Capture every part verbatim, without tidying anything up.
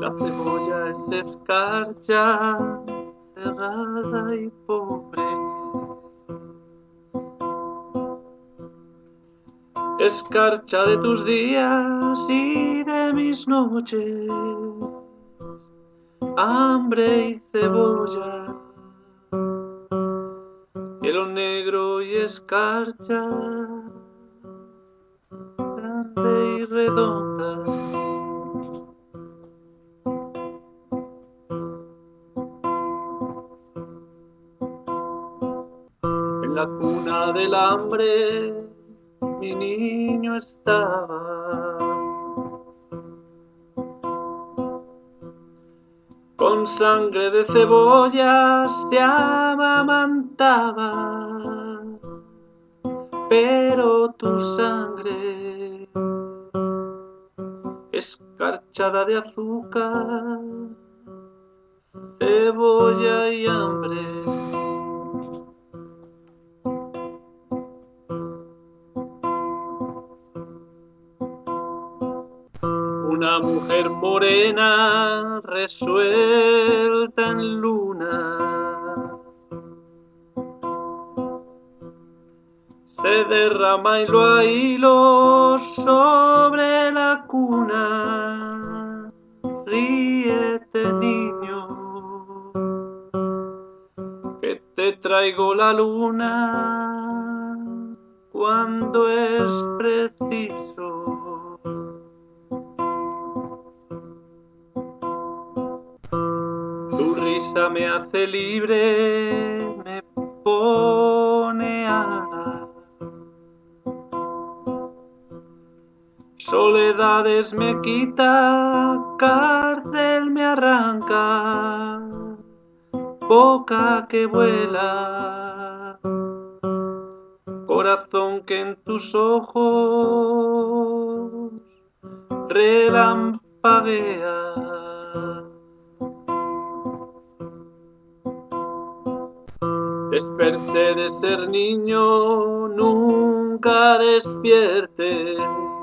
La cebolla es escarcha, cerrada y pobre. Escarcha de tus días y de mis noches, hambre y cebolla, hielo negro y escarcha, grande y redonda. En la cuna del hambre mi niño estaba, con sangre de cebolla se amamantaba, pero tu sangre, escarchada de azúcar, cebolla y hambre. Una mujer morena resuelta en luna se derrama hilo a hilo sobre la cuna. Ríete, niño, que te traigo la luna cuando es preciso. Tu risa me hace libre, me pone alas. Soledades me quita, cárcel me arranca, boca que vuela, corazón que en tus ojos relampaguea. Desperté de ser niño, nunca despierte.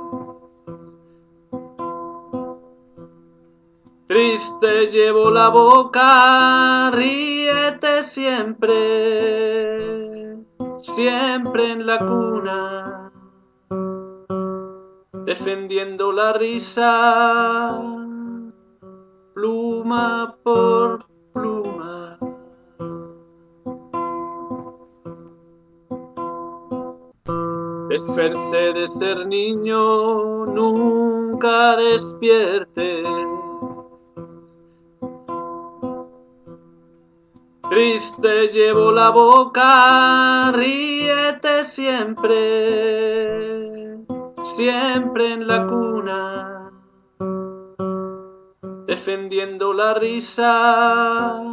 Triste llevo la boca, ríete siempre, siempre en la cuna, defendiendo la risa, pluma por pluma. Desperté de ser niño, nunca despierte. Triste llevo la boca, ríete siempre, siempre en la cuna, defendiendo la risa,